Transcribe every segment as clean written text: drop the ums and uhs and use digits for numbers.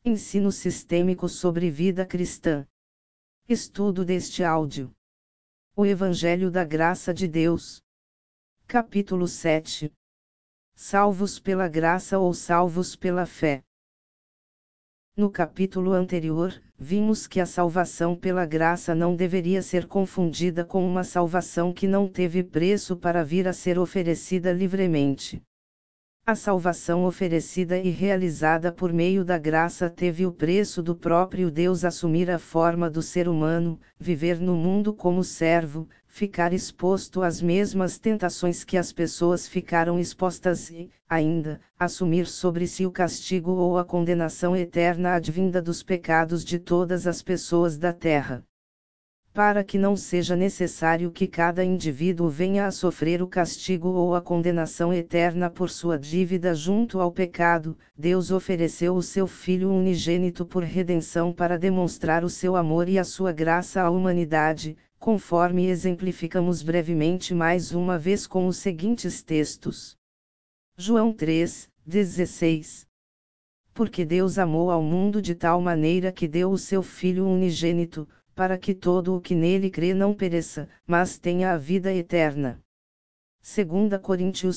Ensino sistêmico sobre vida cristã. Estudo deste áudio. O Evangelho da Graça de Deus. Capítulo 7. Salvos pela graça ou salvos pela fé. No capítulo anterior, vimos que a salvação pela graça não deveria ser confundida com uma salvação que não teve preço para vir a ser oferecida livremente. A salvação oferecida e realizada por meio da graça teve o preço do próprio Deus assumir a forma do ser humano, viver no mundo como servo, ficar exposto às mesmas tentações que as pessoas ficaram expostas e, ainda, assumir sobre si o castigo ou a condenação eterna advinda dos pecados de todas as pessoas da terra. Para que não seja necessário que cada indivíduo venha a sofrer o castigo ou a condenação eterna por sua dívida junto ao pecado, Deus ofereceu o seu Filho unigênito por redenção para demonstrar o seu amor e a sua graça à humanidade, conforme exemplificamos brevemente mais uma vez com os seguintes textos. João 3:16. Porque Deus amou ao mundo de tal maneira que deu o seu Filho unigênito, para que todo o que nele crê não pereça, mas tenha a vida eterna. 2 Coríntios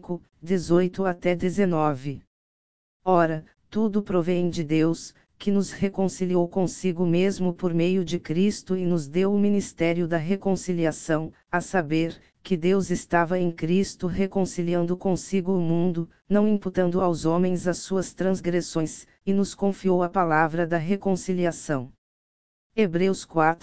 5:18-19. Ora, tudo provém de Deus, que nos reconciliou consigo mesmo por meio de Cristo e nos deu o ministério da reconciliação, a saber, que Deus estava em Cristo reconciliando consigo o mundo, não imputando aos homens as suas transgressões, e nos confiou a palavra da reconciliação. Hebreus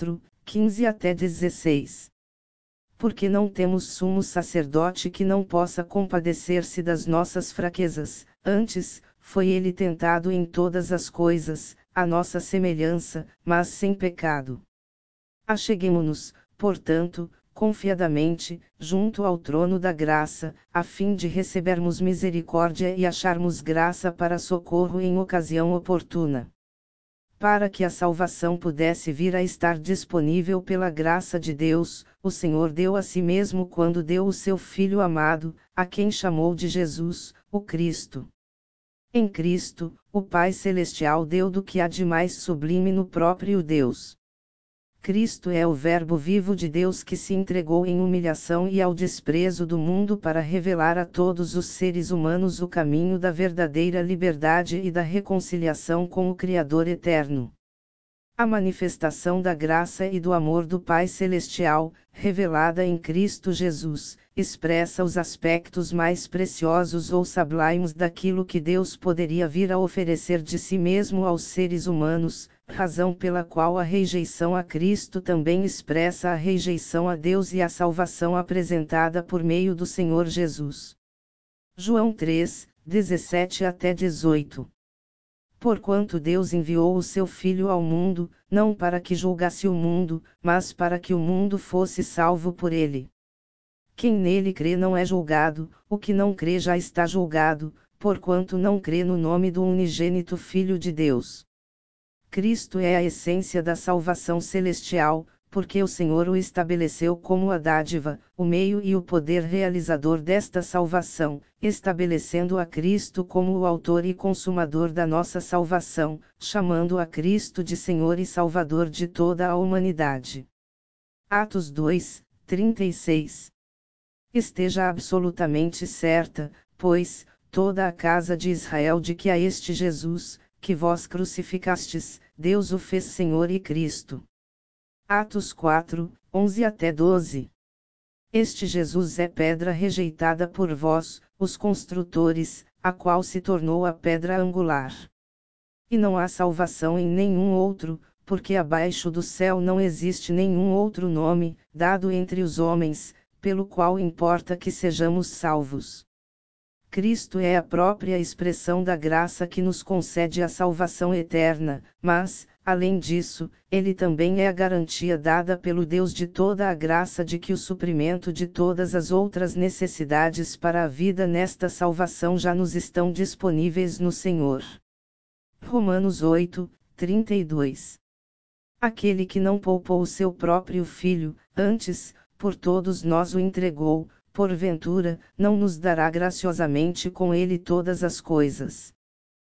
4:15-16. Porque não temos sumo sacerdote que não possa compadecer-se das nossas fraquezas, antes, foi ele tentado em todas as coisas, à nossa semelhança, mas sem pecado. Acheguemo-nos, portanto, confiadamente, junto ao trono da graça, a fim de recebermos misericórdia e acharmos graça para socorro em ocasião oportuna. Para que a salvação pudesse vir a estar disponível pela graça de Deus, o Senhor deu a si mesmo quando deu o seu Filho amado, a quem chamou de Jesus, o Cristo. Em Cristo, o Pai Celestial deu do que há de mais sublime no próprio Deus. Cristo é o Verbo vivo de Deus que se entregou em humilhação e ao desprezo do mundo para revelar a todos os seres humanos o caminho da verdadeira liberdade e da reconciliação com o Criador eterno. A manifestação da graça e do amor do Pai Celestial, revelada em Cristo Jesus, expressa os aspectos mais preciosos ou sublimes daquilo que Deus poderia vir a oferecer de si mesmo aos seres humanos, razão pela qual a rejeição a Cristo também expressa a rejeição a Deus e a salvação apresentada por meio do Senhor Jesus. João 3:17-18. Porquanto Deus enviou o seu Filho ao mundo, não para que julgasse o mundo, mas para que o mundo fosse salvo por ele. Quem nele crê não é julgado, o que não crê já está julgado, porquanto não crê no nome do unigênito Filho de Deus. Cristo é a essência da salvação celestial, porque o Senhor o estabeleceu como a dádiva, o meio e o poder realizador desta salvação, estabelecendo a Cristo como o autor e consumador da nossa salvação, chamando a Cristo de Senhor e Salvador de toda a humanidade. Atos 2:36. Esteja absolutamente certa, pois, toda a casa de Israel de que a este Jesus, que vós crucificastes, Deus o fez Senhor e Cristo. Atos 4:11-12. Este Jesus é pedra rejeitada por vós, os construtores, a qual se tornou a pedra angular. E não há salvação em nenhum outro, porque abaixo do céu não existe nenhum outro nome, dado entre os homens, pelo qual importa que sejamos salvos. Cristo é a própria expressão da graça que nos concede a salvação eterna, mas, além disso, ele também é a garantia dada pelo Deus de toda a graça de que o suprimento de todas as outras necessidades para a vida nesta salvação já nos estão disponíveis no Senhor. Romanos 8:32. Aquele que não poupou o seu próprio Filho, antes, por todos nós o entregou, porventura, não nos dará graciosamente com ele todas as coisas.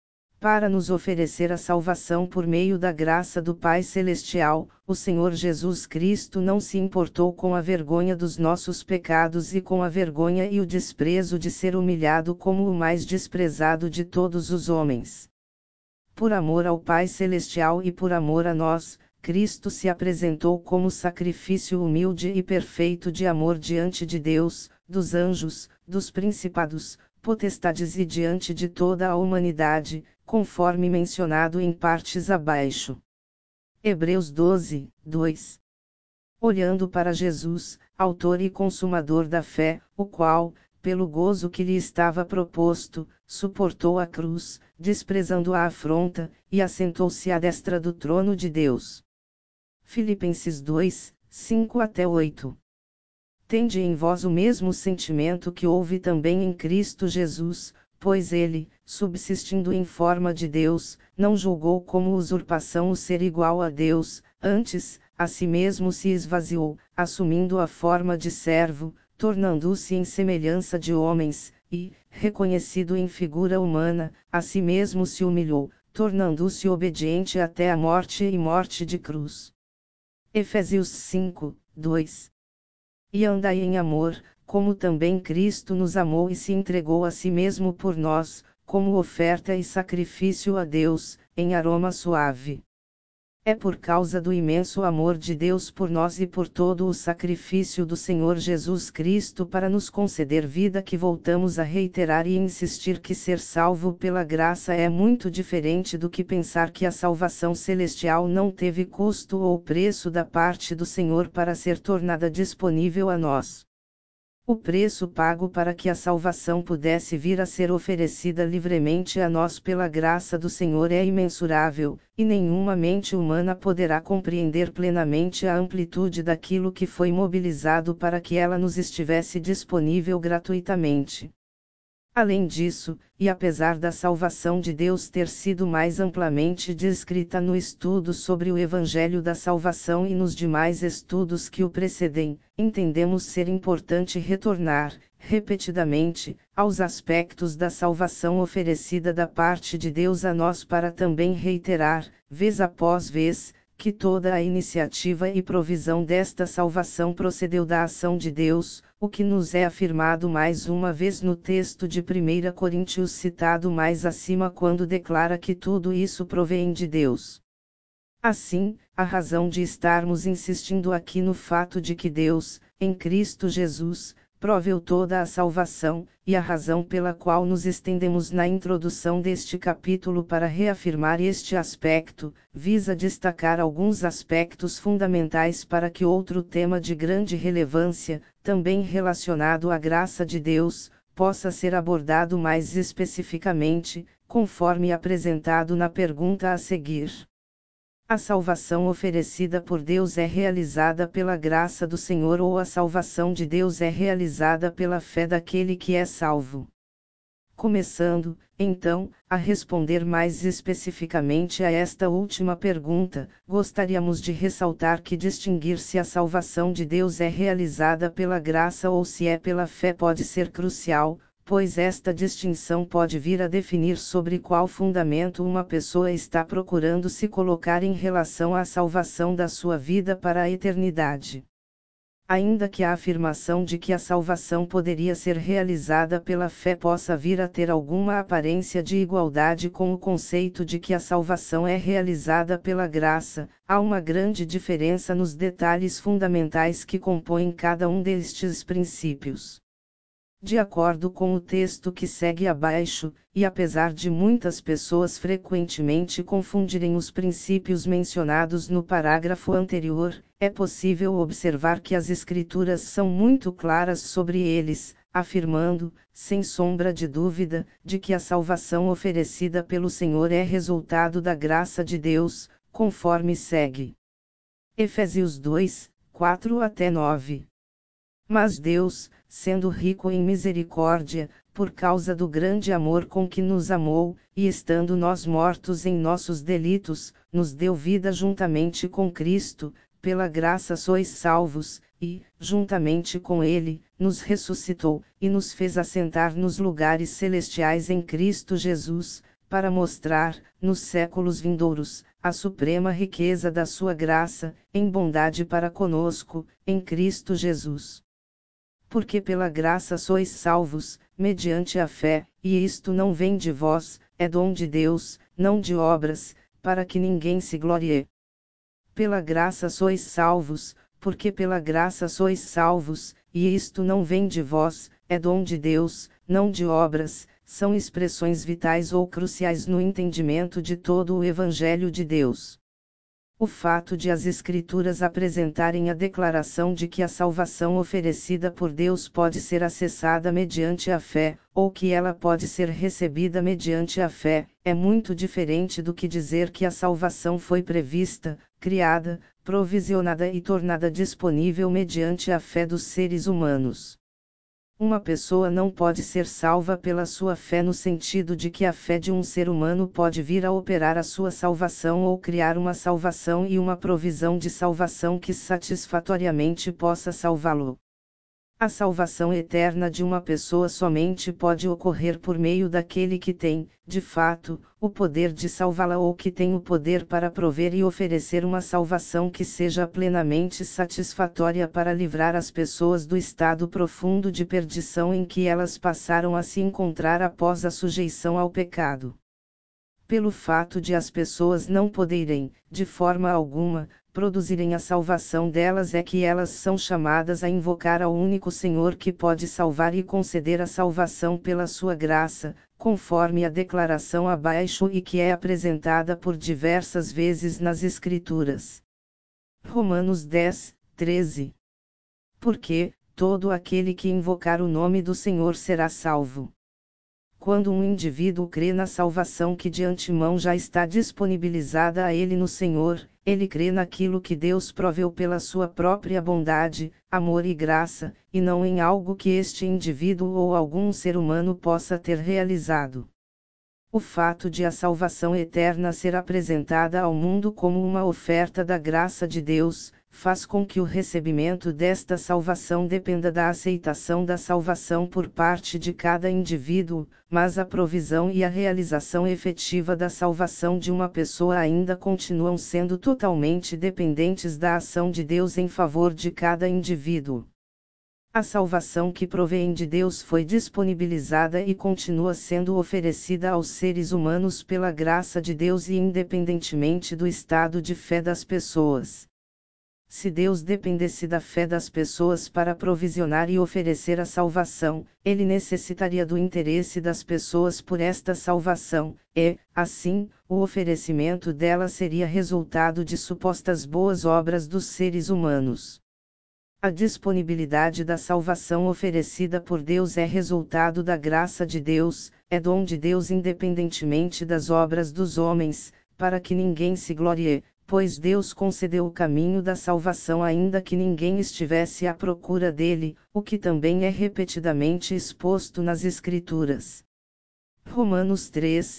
para nos oferecer a salvação por meio da graça do Pai Celestial, o Senhor Jesus Cristo não se importou com a vergonha dos nossos pecados e com a vergonha e o desprezo de ser humilhado como o mais desprezado de todos os homens. Por amor ao Pai Celestial e por amor a nós, Cristo se apresentou como sacrifício humilde e perfeito de amor diante de Deus, dos anjos, dos principados, potestades e diante de toda a humanidade, conforme mencionado em partes abaixo. Hebreus 12, 2. Olhando para Jesus, autor e consumador da fé, o qual, pelo gozo que lhe estava proposto, suportou a cruz, desprezando a afronta, e assentou-se à destra do trono de Deus. Filipenses 2, 5-8. Tende em vós o mesmo sentimento que houve também em Cristo Jesus, pois ele, subsistindo em forma de Deus, não julgou como usurpação o ser igual a Deus, antes, a si mesmo se esvaziou, assumindo a forma de servo, tornando-se em semelhança de homens, e, reconhecido em figura humana, a si mesmo se humilhou, tornando-se obediente até a morte e morte de cruz. Efésios 5, 2. E andai em amor, como também Cristo nos amou e se entregou a si mesmo por nós, como oferta e sacrifício a Deus, em aroma suave. É por causa do imenso amor de Deus por nós e por todo o sacrifício do Senhor Jesus Cristo para nos conceder vida que voltamos a reiterar e insistir que ser salvo pela graça é muito diferente do que pensar que a salvação celestial não teve custo ou preço da parte do Senhor para ser tornada disponível a nós. O preço pago para que a salvação pudesse vir a ser oferecida livremente a nós pela graça do Senhor é imensurável, e nenhuma mente humana poderá compreender plenamente a amplitude daquilo que foi mobilizado para que ela nos estivesse disponível gratuitamente. Além disso, e apesar da salvação de Deus ter sido mais amplamente descrita no estudo sobre o Evangelho da Salvação e nos demais estudos que o precedem, entendemos ser importante retornar, repetidamente, aos aspectos da salvação oferecida da parte de Deus a nós para também reiterar, vez após vez, que toda a iniciativa e provisão desta salvação procedeu da ação de Deus, o que nos é afirmado mais uma vez no texto de 1 Coríntios citado mais acima quando declara que tudo isso provém de Deus. Assim, a razão de estarmos insistindo aqui no fato de que Deus, em Cristo Jesus, proveu toda a salvação, e a razão pela qual nos estendemos na introdução deste capítulo para reafirmar este aspecto, visa destacar alguns aspectos fundamentais para que outro tema de grande relevância, também relacionado à graça de Deus, possa ser abordado mais especificamente, conforme apresentado na pergunta a seguir. A salvação oferecida por Deus é realizada pela graça do Senhor ou a salvação de Deus é realizada pela fé daquele que é salvo? Começando, então, a responder mais especificamente a esta última pergunta, gostaríamos de ressaltar que distinguir se a salvação de Deus é realizada pela graça ou se é pela fé pode ser crucial, pois esta distinção pode vir a definir sobre qual fundamento uma pessoa está procurando se colocar em relação à salvação da sua vida para a eternidade. Ainda que a afirmação de que a salvação poderia ser realizada pela fé possa vir a ter alguma aparência de igualdade com o conceito de que a salvação é realizada pela graça, há uma grande diferença nos detalhes fundamentais que compõem cada um destes princípios. De acordo com o texto que segue abaixo, e apesar de muitas pessoas frequentemente confundirem os princípios mencionados no parágrafo anterior, é possível observar que as Escrituras são muito claras sobre eles, afirmando, sem sombra de dúvida, de que a salvação oferecida pelo Senhor é resultado da graça de Deus, conforme segue. Efésios 2, 4-9. Mas Deus, sendo rico em misericórdia, por causa do grande amor com que nos amou, e estando nós mortos em nossos delitos, nos deu vida juntamente com Cristo, pela graça sois salvos, e, juntamente com Ele, nos ressuscitou, e nos fez assentar nos lugares celestiais em Cristo Jesus, para mostrar, nos séculos vindouros, a suprema riqueza da sua graça, em bondade para conosco, em Cristo Jesus. Porque pela graça sois salvos, mediante a fé, e isto não vem de vós, é dom de Deus, não de obras, para que ninguém se glorie. Pela graça sois salvos, porque pela graça sois salvos, e isto não vem de vós, é dom de Deus, não de obras, são expressões vitais ou cruciais no entendimento de todo o Evangelho de Deus. O fato de as Escrituras apresentarem a declaração de que a salvação oferecida por Deus pode ser acessada mediante a fé, ou que ela pode ser recebida mediante a fé, é muito diferente do que dizer que a salvação foi prevista, criada, provisionada e tornada disponível mediante a fé dos seres humanos. Uma pessoa não pode ser salva pela sua fé no sentido de que a fé de um ser humano pode vir a operar a sua salvação ou criar uma salvação e uma provisão de salvação que satisfatoriamente possa salvá-lo. A salvação eterna de uma pessoa somente pode ocorrer por meio daquele que tem, de fato, o poder de salvá-la ou que tem o poder para prover e oferecer uma salvação que seja plenamente satisfatória para livrar as pessoas do estado profundo de perdição em que elas passaram a se encontrar após a sujeição ao pecado. Pelo fato de as pessoas não poderem, de forma alguma, produzirem a salvação delas é que elas são chamadas a invocar ao único Senhor que pode salvar e conceder a salvação pela sua graça, conforme a declaração abaixo e que é apresentada por diversas vezes nas Escrituras. Romanos 10, 13. Porque, todo aquele que invocar o nome do Senhor será salvo. Quando um indivíduo crê na salvação que de antemão já está disponibilizada a ele no Senhor, ele crê naquilo que Deus proveu pela sua própria bondade, amor e graça, e não em algo que este indivíduo ou algum ser humano possa ter realizado. O fato de a salvação eterna ser apresentada ao mundo como uma oferta da graça de Deus, faz com que o recebimento desta salvação dependa da aceitação da salvação por parte de cada indivíduo, mas a provisão e a realização efetiva da salvação de uma pessoa ainda continuam sendo totalmente dependentes da ação de Deus em favor de cada indivíduo. A salvação que provém de Deus foi disponibilizada e continua sendo oferecida aos seres humanos pela graça de Deus e independentemente do estado de fé das pessoas. Se Deus dependesse da fé das pessoas para provisionar e oferecer a salvação, ele necessitaria do interesse das pessoas por esta salvação, e, assim, o oferecimento dela seria resultado de supostas boas obras dos seres humanos. A disponibilidade da salvação oferecida por Deus é resultado da graça de Deus, é dom de Deus independentemente das obras dos homens, para que ninguém se glorie, pois Deus concedeu o caminho da salvação ainda que ninguém estivesse à procura dele, o que também é repetidamente exposto nas Escrituras. Romanos 3,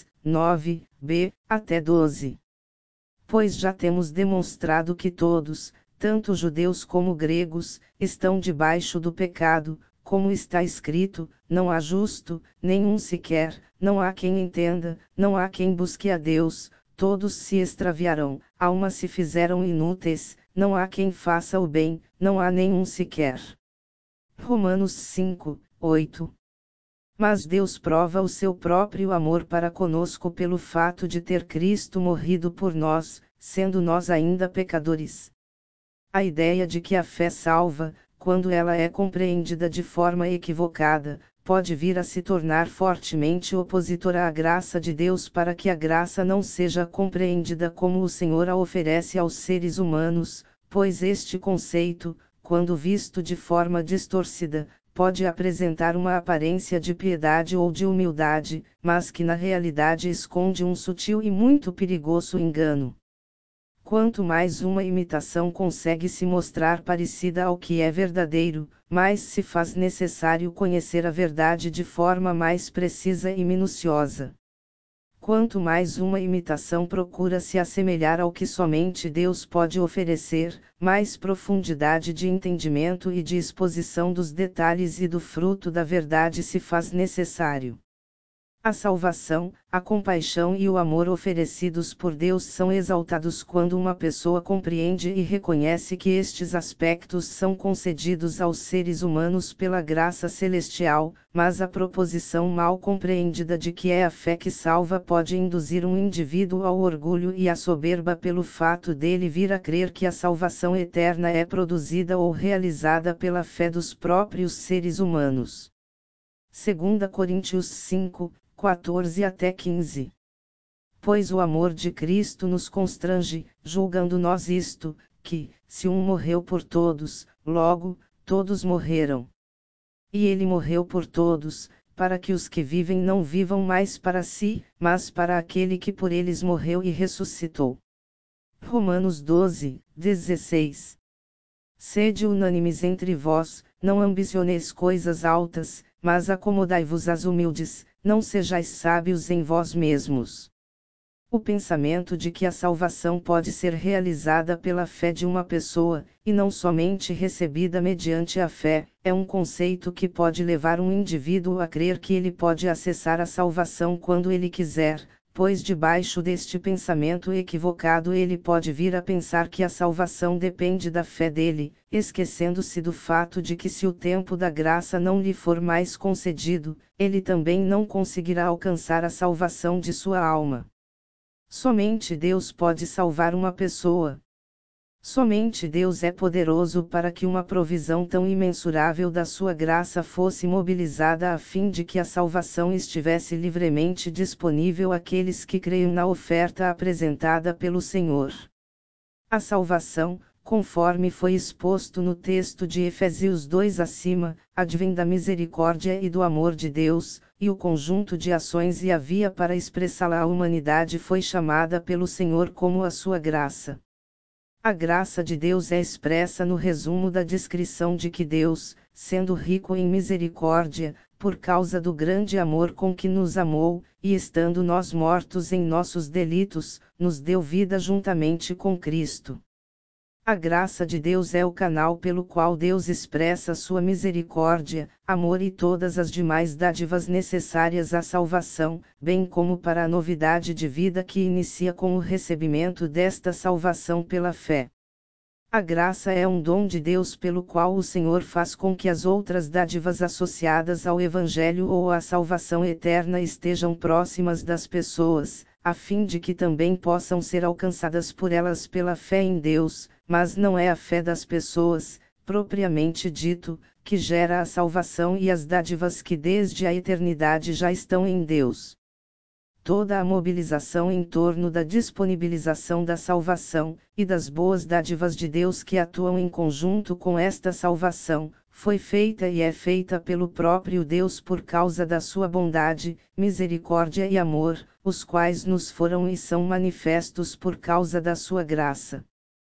9b, até 12. Pois já temos demonstrado que todos, tanto judeus como gregos, estão debaixo do pecado, como está escrito: não há justo, nenhum sequer, não há quem entenda, não há quem busque a Deus, todos se extraviaram, almas se fizeram inúteis, não há quem faça o bem, não há nenhum sequer. Romanos 5, 8. Mas Deus prova o seu próprio amor para conosco pelo fato de ter Cristo morrido por nós, sendo nós ainda pecadores. A ideia de que a fé salva, quando ela é compreendida de forma equivocada, pode vir a se tornar fortemente opositora à graça de Deus para que a graça não seja compreendida como o Senhor a oferece aos seres humanos, pois este conceito, quando visto de forma distorcida, pode apresentar uma aparência de piedade ou de humildade, mas que na realidade esconde um sutil e muito perigoso engano. Quanto mais uma imitação consegue se mostrar parecida ao que é verdadeiro, mais se faz necessário conhecer a verdade de forma mais precisa e minuciosa. Quanto mais uma imitação procura se assemelhar ao que somente Deus pode oferecer, mais profundidade de entendimento e de exposição dos detalhes e do fruto da verdade se faz necessário. A salvação, a compaixão e o amor oferecidos por Deus são exaltados quando uma pessoa compreende e reconhece que estes aspectos são concedidos aos seres humanos pela graça celestial, mas a proposição mal compreendida de que é a fé que salva pode induzir um indivíduo ao orgulho e à soberba pelo fato dele vir a crer que a salvação eterna é produzida ou realizada pela fé dos próprios seres humanos. 2 Coríntios 5, 14 até 15. Pois o amor de Cristo nos constrange, julgando nós isto, que, se um morreu por todos, logo, todos morreram. E ele morreu por todos, para que os que vivem não vivam mais para si, mas para aquele que por eles morreu e ressuscitou. Romanos 12, 16. Sede unânimes entre vós, não ambicioneis coisas altas, mas acomodai-vos às humildes, não sejais sábios em vós mesmos. O pensamento de que a salvação pode ser realizada pela fé de uma pessoa, e não somente recebida mediante a fé, é um conceito que pode levar um indivíduo a crer que ele pode acessar a salvação quando ele quiser, pois debaixo deste pensamento equivocado ele pode vir a pensar que a salvação depende da fé dele, esquecendo-se do fato de que se o tempo da graça não lhe for mais concedido, ele também não conseguirá alcançar a salvação de sua alma. Somente Deus pode salvar uma pessoa. Somente Deus é poderoso para que uma provisão tão imensurável da sua graça fosse mobilizada a fim de que a salvação estivesse livremente disponível àqueles que creiam na oferta apresentada pelo Senhor. A salvação, conforme foi exposto no texto de Efésios 2 acima, advém da misericórdia e do amor de Deus, e o conjunto de ações e a via para expressá-la à humanidade foi chamada pelo Senhor como a sua graça. A graça de Deus é expressa no resumo da descrição de que Deus, sendo rico em misericórdia, por causa do grande amor com que nos amou, e estando nós mortos em nossos delitos, nos deu vida juntamente com Cristo. A graça de Deus é o canal pelo qual Deus expressa sua misericórdia, amor e todas as demais dádivas necessárias à salvação, bem como para a novidade de vida que inicia com o recebimento desta salvação pela fé. A graça é um dom de Deus pelo qual o Senhor faz com que as outras dádivas associadas ao Evangelho ou à salvação eterna estejam próximas das pessoas, a fim de que também possam ser alcançadas por elas pela fé em Deus, mas não é a fé das pessoas, propriamente dito, que gera a salvação e as dádivas que desde a eternidade já estão em Deus. Toda a mobilização em torno da disponibilização da salvação, e das boas dádivas de Deus que atuam em conjunto com esta salvação, foi feita e é feita pelo próprio Deus por causa da sua bondade, misericórdia e amor, os quais nos foram e são manifestos por causa da sua graça.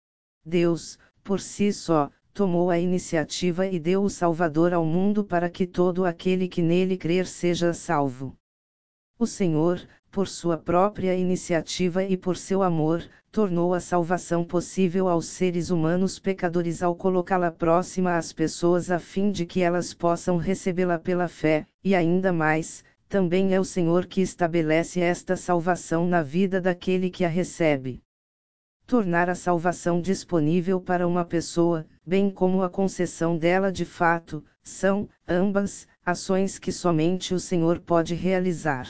Deus, por si só, tomou a iniciativa e deu o Salvador ao mundo para que todo aquele que nele crer seja salvo. O Senhor, por sua própria iniciativa e por seu amor, tornou a salvação possível aos seres humanos pecadores ao colocá-la próxima às pessoas a fim de que elas possam recebê-la pela fé, e ainda mais, também é o Senhor que estabelece esta salvação na vida daquele que a recebe. Tornar a salvação disponível para uma pessoa, bem como a concessão dela de fato, são, ambas, ações que somente o Senhor pode realizar.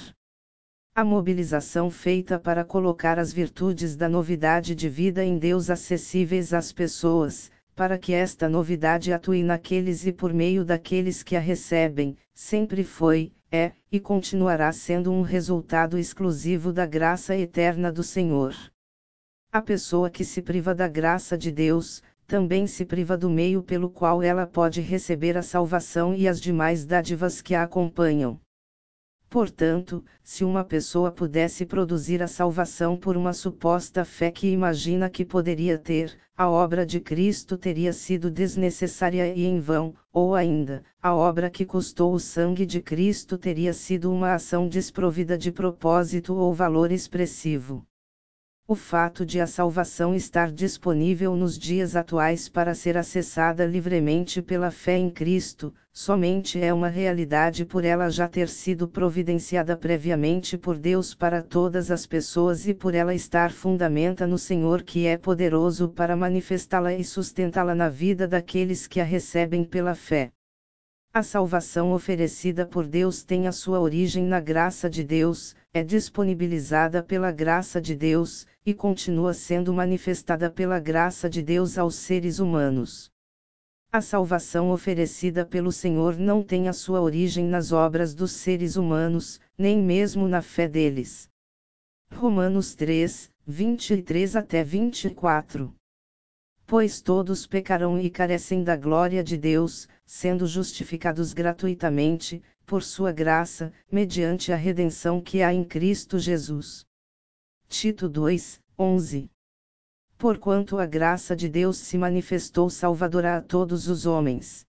A mobilização feita para colocar as virtudes da novidade de vida em Deus acessíveis às pessoas, para que esta novidade atue naqueles e por meio daqueles que a recebem, sempre foi, é, e continuará sendo um resultado exclusivo da graça eterna do Senhor. A pessoa que se priva da graça de Deus, também se priva do meio pelo qual ela pode receber a salvação e as demais dádivas que a acompanham. Portanto, se uma pessoa pudesse produzir a salvação por uma suposta fé que imagina que poderia ter, a obra de Cristo teria sido desnecessária e em vão, ou ainda, a obra que custou o sangue de Cristo teria sido uma ação desprovida de propósito ou valor expressivo. O fato de a salvação estar disponível nos dias atuais para ser acessada livremente pela fé em Cristo, somente é uma realidade por ela já ter sido providenciada previamente por Deus para todas as pessoas e por ela estar fundamentada no Senhor que é poderoso para manifestá-la e sustentá-la na vida daqueles que a recebem pela fé. A salvação oferecida por Deus tem a sua origem na graça de Deus, é disponibilizada pela graça de Deus, e continua sendo manifestada pela graça de Deus aos seres humanos. A salvação oferecida pelo Senhor não tem a sua origem nas obras dos seres humanos, nem mesmo na fé deles. Romanos 3, 23 até 24. Pois todos pecaram e carecem da glória de Deus, sendo justificados gratuitamente, por sua graça, mediante a redenção que há em Cristo Jesus. Tito 2, 11. Porquanto a graça de Deus se manifestou salvadora a todos os homens.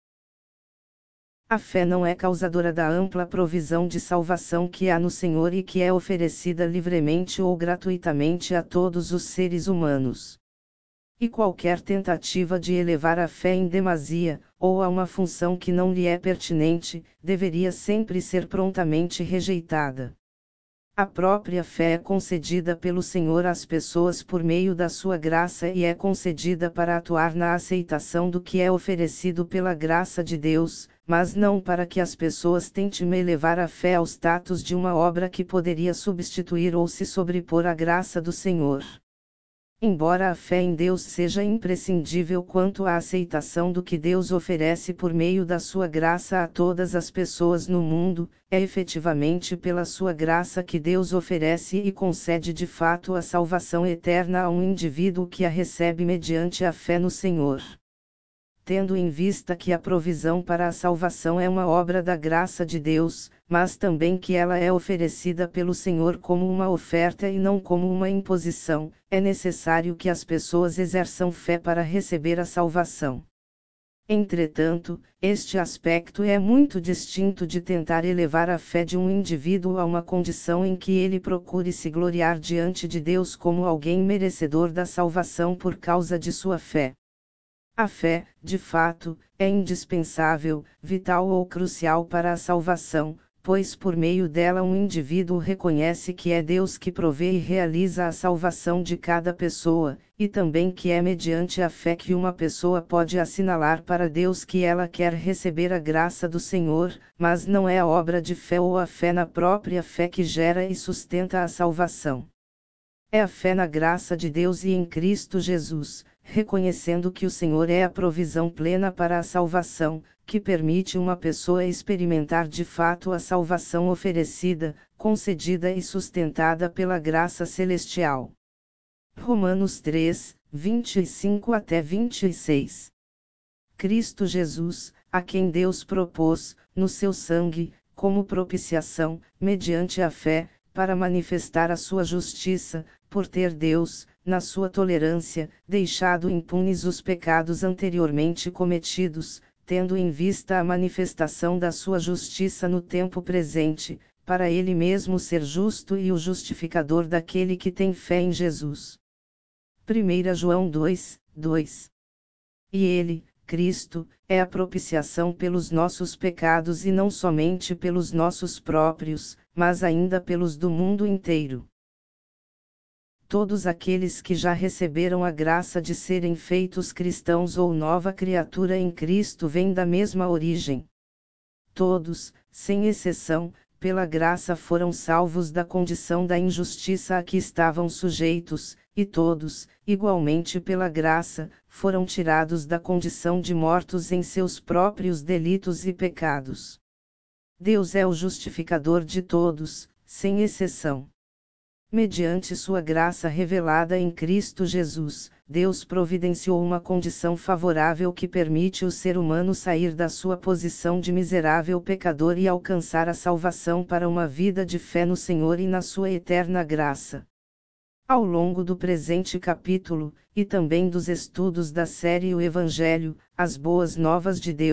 A fé não é causadora da ampla provisão de salvação que há no Senhor e que é oferecida livremente ou gratuitamente a todos os seres humanos. E qualquer tentativa de elevar a fé em demasia, ou a uma função que não lhe é pertinente, deveria sempre ser prontamente rejeitada. A própria fé é concedida pelo Senhor às pessoas por meio da sua graça e é concedida para atuar na aceitação do que é oferecido pela graça de Deus, mas não para que as pessoas tentem elevar a fé ao status de uma obra que poderia substituir ou se sobrepor à graça do Senhor. Embora a fé em Deus seja imprescindível quanto à aceitação do que Deus oferece por meio da sua graça a todas as pessoas no mundo, é efetivamente pela sua graça que Deus oferece e concede de fato a salvação eterna a um indivíduo que a recebe mediante a fé no Senhor. Tendo em vista que a provisão para a salvação é uma obra da graça de Deus, mas também que ela é oferecida pelo Senhor como uma oferta e não como uma imposição, é necessário que as pessoas exerçam fé para receber a salvação. Entretanto, este aspecto é muito distinto de tentar elevar a fé de um indivíduo a uma condição em que ele procure se gloriar diante de Deus como alguém merecedor da salvação por causa de sua fé. A fé, de fato, é indispensável, vital ou crucial para a salvação, pois por meio dela um indivíduo reconhece que é Deus que provê e realiza a salvação de cada pessoa, e também que é mediante a fé que uma pessoa pode assinalar para Deus que ela quer receber a graça do Senhor, mas não é a obra de fé ou a fé na própria fé que gera e sustenta a salvação. É a fé na graça de Deus e em Cristo Jesus, reconhecendo que o Senhor é a provisão plena para a salvação, que permite uma pessoa experimentar de fato a salvação oferecida, concedida e sustentada pela graça celestial. Romanos 3, 25 até 26. Cristo Jesus, a quem Deus propôs, no seu sangue, como propiciação, mediante a fé, para manifestar a sua justiça, por ter Deus, na sua tolerância, deixado impunes os pecados anteriormente cometidos, tendo em vista a manifestação da sua justiça no tempo presente, para ele mesmo ser justo e o justificador daquele que tem fé em Jesus. 1 João 2, 2. E ele, Cristo, é a propiciação pelos nossos pecados e não somente pelos nossos próprios, mas ainda pelos do mundo inteiro. Todos aqueles que já receberam a graça de serem feitos cristãos ou nova criatura em Cristo vêm da mesma origem. Todos, sem exceção, pela graça foram salvos da condição da injustiça a que estavam sujeitos, e todos, igualmente pela graça, foram tirados da condição de mortos em seus próprios delitos e pecados. Deus é o justificador de todos, sem exceção. Mediante sua graça revelada em Cristo Jesus, Deus providenciou uma condição favorável que permite o ser humano sair da sua posição de miserável pecador e alcançar a salvação para uma vida de fé no Senhor e na sua eterna graça. Ao longo do presente capítulo, e também dos estudos da série O Evangelho, as Boas Novas de Deus,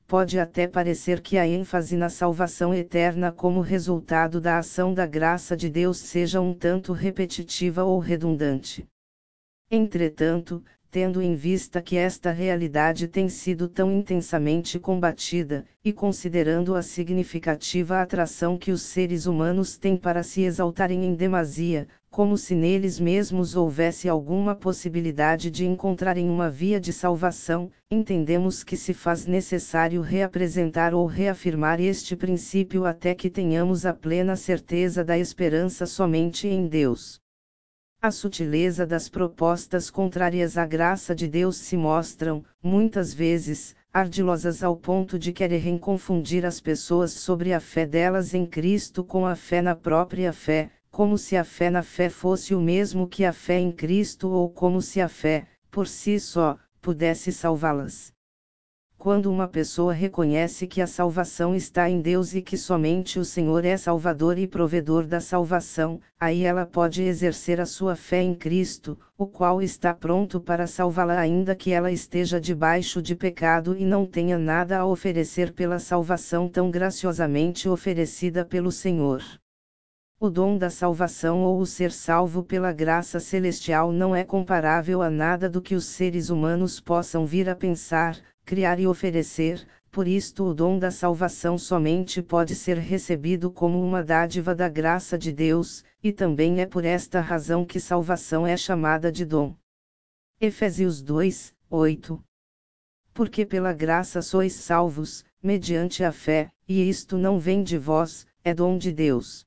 pode até parecer que a ênfase na salvação eterna como resultado da ação da graça de Deus seja um tanto repetitiva ou redundante. Entretanto, tendo em vista que esta realidade tem sido tão intensamente combatida, e considerando a significativa atração que os seres humanos têm para se exaltarem em demasia, como se neles mesmos houvesse alguma possibilidade de encontrarem uma via de salvação, entendemos que se faz necessário reapresentar ou reafirmar este princípio até que tenhamos a plena certeza da esperança somente em Deus. A sutileza das propostas contrárias à graça de Deus se mostram, muitas vezes, ardilosas ao ponto de quererem confundir as pessoas sobre a fé delas em Cristo com a fé na própria fé, como se a fé na fé fosse o mesmo que a fé em Cristo ou como se a fé, por si só, pudesse salvá-las. Quando uma pessoa reconhece que a salvação está em Deus e que somente o Senhor é Salvador e provedor da salvação, aí ela pode exercer a sua fé em Cristo, o qual está pronto para salvá-la ainda que ela esteja debaixo de pecado e não tenha nada a oferecer pela salvação tão graciosamente oferecida pelo Senhor. O dom da salvação ou o ser salvo pela graça celestial não é comparável a nada do que os seres humanos possam vir a pensar, criar e oferecer, por isto o dom da salvação somente pode ser recebido como uma dádiva da graça de Deus, e também é por esta razão que salvação é chamada de dom. Efésios 2, 8. Porque pela graça sois salvos, mediante a fé, e isto não vem de vós, é dom de Deus.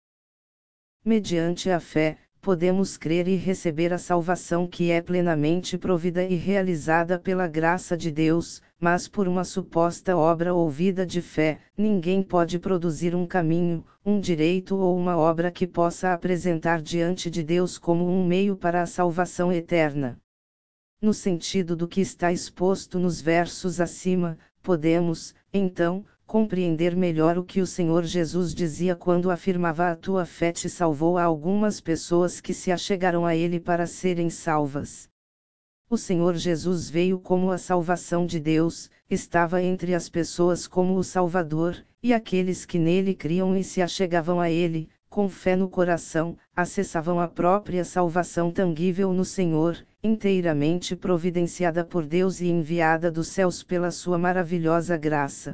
Mediante a fé, podemos crer e receber a salvação que é plenamente provida e realizada pela graça de Deus, mas por uma suposta obra ou vida de fé, ninguém pode produzir um caminho, um direito ou uma obra que possa apresentar diante de Deus como um meio para a salvação eterna. No sentido do que está exposto nos versos acima, podemos, então, compreender melhor o que o Senhor Jesus dizia quando afirmava: a tua fé te salvou. A algumas pessoas que se achegaram a Ele para serem salvas. O Senhor Jesus veio como a salvação de Deus, estava entre as pessoas como o Salvador, e aqueles que nele criam e se achegavam a Ele, com fé no coração, acessavam a própria salvação tangível no Senhor, inteiramente providenciada por Deus e enviada dos céus pela sua maravilhosa graça.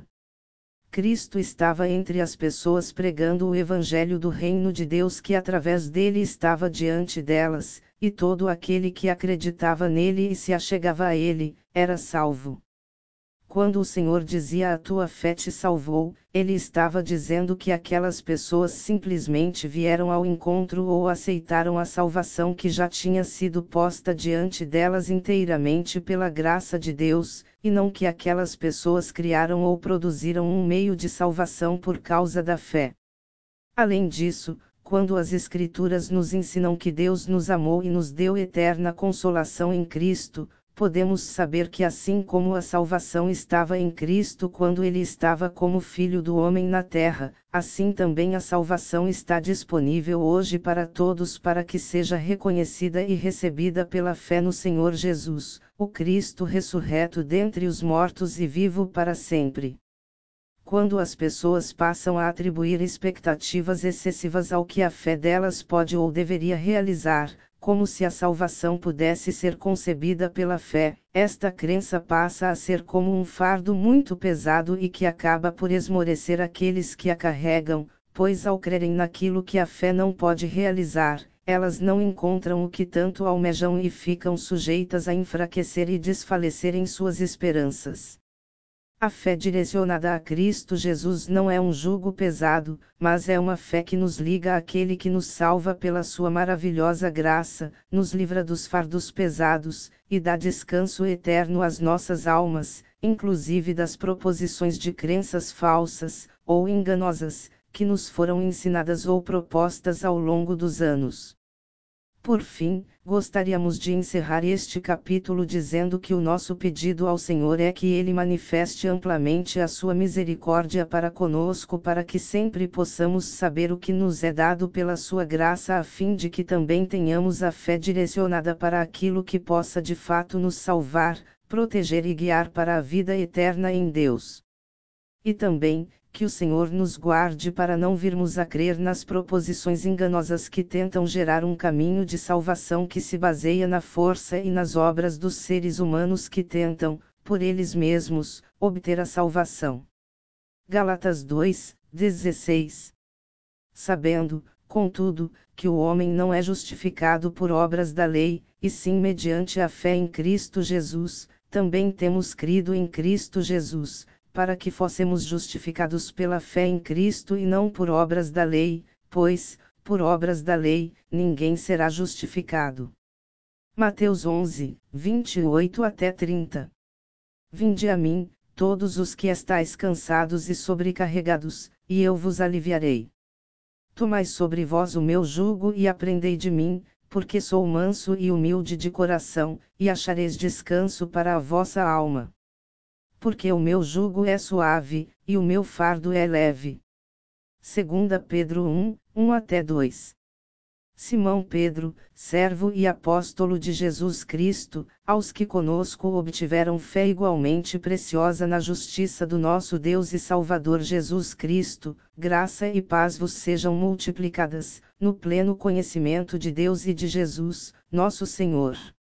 Cristo estava entre as pessoas pregando o Evangelho do Reino de Deus que através dele estava diante delas, e todo aquele que acreditava nele e se achegava a ele, era salvo. Quando o Senhor dizia: a tua fé te salvou, ele estava dizendo que aquelas pessoas simplesmente vieram ao encontro ou aceitaram a salvação que já tinha sido posta diante delas inteiramente pela graça de Deus, e não que aquelas pessoas criaram ou produziram um meio de salvação por causa da fé. Além disso, quando as Escrituras nos ensinam que Deus nos amou e nos deu eterna consolação em Cristo, podemos saber que assim como a salvação estava em Cristo quando ele estava como Filho do homem na terra, assim também a salvação está disponível hoje para todos para que seja reconhecida e recebida pela fé no Senhor Jesus, o Cristo ressurreto dentre os mortos e vivo para sempre. Quando as pessoas passam a atribuir expectativas excessivas ao que a fé delas pode ou deveria realizar, como se a salvação pudesse ser concebida pela fé, esta crença passa a ser como um fardo muito pesado e que acaba por esmorecer aqueles que a carregam, pois ao crerem naquilo que a fé não pode realizar, elas não encontram o que tanto almejam e ficam sujeitas a enfraquecer e desfalecer em suas esperanças. A fé direcionada a Cristo Jesus não é um jugo pesado, mas é uma fé que nos liga àquele que nos salva pela sua maravilhosa graça, nos livra dos fardos pesados, e dá descanso eterno às nossas almas, inclusive das proposições de crenças falsas, ou enganosas, que nos foram ensinadas ou propostas ao longo dos anos. Por fim, gostaríamos de encerrar este capítulo dizendo que o nosso pedido ao Senhor é que Ele manifeste amplamente a sua misericórdia para conosco para que sempre possamos saber o que nos é dado pela sua graça a fim de que também tenhamos a fé direcionada para aquilo que possa de fato nos salvar, proteger e guiar para a vida eterna em Deus. E também, que o Senhor nos guarde para não virmos a crer nas proposições enganosas que tentam gerar um caminho de salvação que se baseia na força e nas obras dos seres humanos que tentam, por eles mesmos, obter a salvação. Gálatas 2:16. Sabendo, contudo, que o homem não é justificado por obras da lei, e sim mediante a fé em Cristo Jesus, também temos crido em Cristo Jesus, para que fossemos justificados pela fé em Cristo e não por obras da lei, pois, por obras da lei, ninguém será justificado. Mateus 11:28-30. Vinde a mim, todos os que estáis cansados e sobrecarregados, e eu vos aliviarei. Tomai sobre vós o meu jugo e aprendei de mim, porque sou manso e humilde de coração, e achareis descanso para a vossa alma. Porque o meu jugo é suave, e o meu fardo é leve. 2 Pedro 1:1-2. Simão Pedro, servo e apóstolo de Jesus Cristo, aos que conosco obtiveram fé igualmente preciosa na justiça do nosso Deus e Salvador Jesus Cristo, graça e paz vos sejam multiplicadas, no pleno conhecimento de Deus e de Jesus, nosso Senhor.